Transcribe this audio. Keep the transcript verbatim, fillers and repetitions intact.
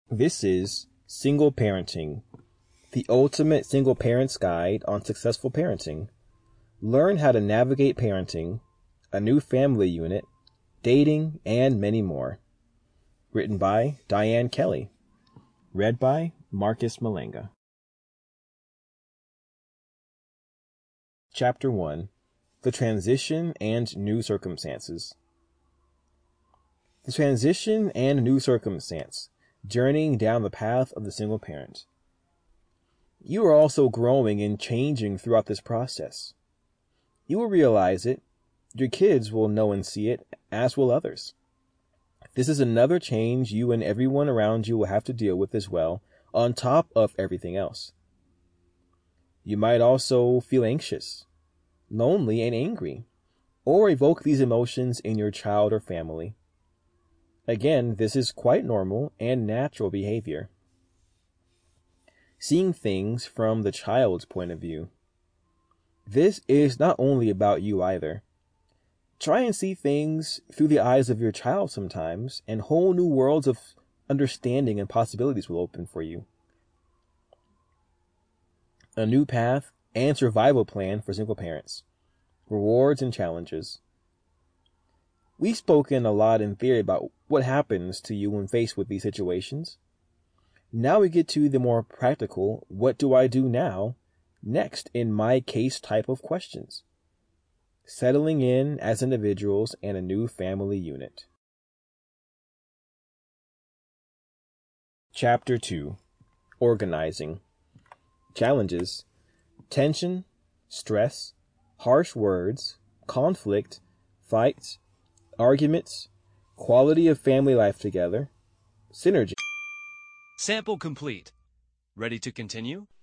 This is Single Parenting, the ultimate single parent's guide on successful parenting. Learn how to navigate parenting, a new family unit, dating, and many more. Written by Diane Kelly. Read by Marcus Malenga. Chapter one. The Transition and New Circumstances. The transition and new circumstance, journeying down the path of the single parent. You are also growing and changing throughout this process. You will realize it, your kids will know and see it, as will others. This is another change you and everyone around you will have to deal with as well, on top of everything else. You might also feel anxious, lonely, and angry, or evoke these emotions in your child or family. Again, this is quite normal and natural behavior. Seeing things from the child's point of view. This is not only about you either. Try and see things through the eyes of your child sometimes, and whole new worlds of understanding and possibilities will open for you. A new path and survival plan for single parents. Rewards and challenges. We've spoken a lot in theory about what happens to you when faced with these situations. Now we get to the more practical, what do I do now, next in my case type of questions. Settling in as individuals and a new family unit. Chapter two. Organizing. Challenges. Tension, stress, harsh words, conflict, fights, arguments, quality of family life together, synergy. Sample complete. Ready to continue?